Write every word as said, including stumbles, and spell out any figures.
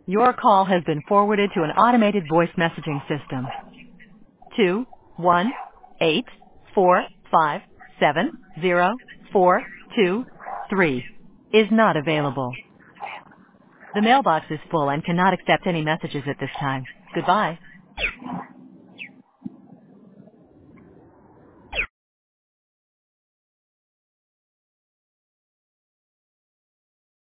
Your call has been forwarded to an automated voice messaging system. Two one eight four five seven zero four two three is not available. The mailbox is full and cannot accept any messages at this time. Goodbye.